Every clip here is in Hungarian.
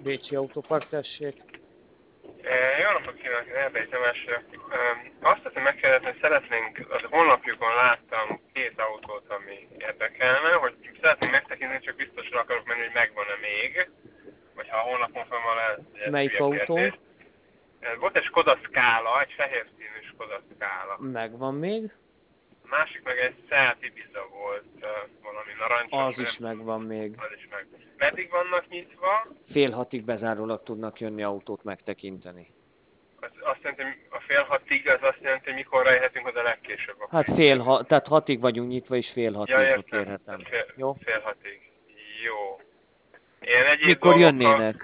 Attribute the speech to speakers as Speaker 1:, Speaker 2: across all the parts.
Speaker 1: Bécsi Autópark, tessék.
Speaker 2: Jó napot kívánok, Erdei Tamás vagyok. Azt szeretném megkérdezni, hogy szeretnénk, az honlapjukon láttam két autót, ami érdekelne, hogy szeretnénk megtekinteni, csak biztosra akarok menni, hogy megvan-e még, vagy ha a honlapon fel van, lehet, hogy ez
Speaker 1: Melyik
Speaker 2: hülye
Speaker 1: autó?
Speaker 2: kérdés. Volt egy Skoda Scala, egy fehér színű Skoda Scala.
Speaker 1: Megvan még.
Speaker 2: A másik meg egy Seat Ibiza volt, valami narancsos,
Speaker 1: Az is megvan még.
Speaker 2: az is meg. Meddig vannak nyitva?
Speaker 1: Fél hatig bezárólag tudnak jönni autót megtekinteni.
Speaker 2: Az azt jelenti, hogy a fél hatig, az azt jelenti, hogy mikor rejhetünk oda legkésőbb.
Speaker 1: Hát tehát hatig vagyunk nyitva, és fél
Speaker 2: Ja,
Speaker 1: hatig
Speaker 2: értem.
Speaker 1: kérhetem. Jó?
Speaker 2: Fél hatig. Jó. Ilyen egyéb
Speaker 1: Mikor
Speaker 2: dolgokkal...
Speaker 1: jönnének?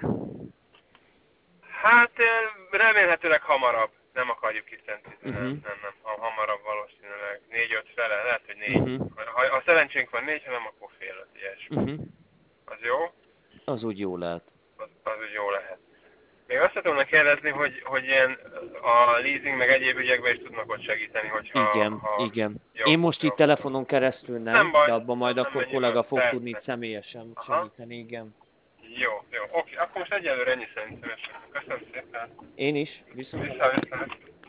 Speaker 2: Hát remélhetőleg hamarabb. Nem akarjuk kiszentíteni.
Speaker 1: Uh-huh.
Speaker 2: Nem. Hamarabb valószínűleg. 4-5 fele, lehet, hogy 4.
Speaker 1: Uh-huh.
Speaker 2: Ha szelencsénk van 4, ha nem, akkor fél 5 ilyesmi.
Speaker 1: Uh-huh.
Speaker 2: Az jó?
Speaker 1: Az úgy jó lehet.
Speaker 2: Az úgy jó lehet. Még azt tudom kérdezni, hogy ilyen a leasing meg egyéb ügyekben is tudnak ott segíteni, hogyha...
Speaker 1: Igen.
Speaker 2: Jó,
Speaker 1: Én most
Speaker 2: jó.
Speaker 1: itt telefonon keresztül nem
Speaker 2: baj,
Speaker 1: de abban majd
Speaker 2: nem
Speaker 1: akkor
Speaker 2: mennyi
Speaker 1: kollega
Speaker 2: van,
Speaker 1: fog
Speaker 2: persze.
Speaker 1: tudni személyesen
Speaker 2: Aha.
Speaker 1: segíteni, igen.
Speaker 2: Jó. Oké, akkor most egyelőre ennyi szerintem. Köszönöm szépen.
Speaker 1: Én is, viszont.
Speaker 2: Vissza.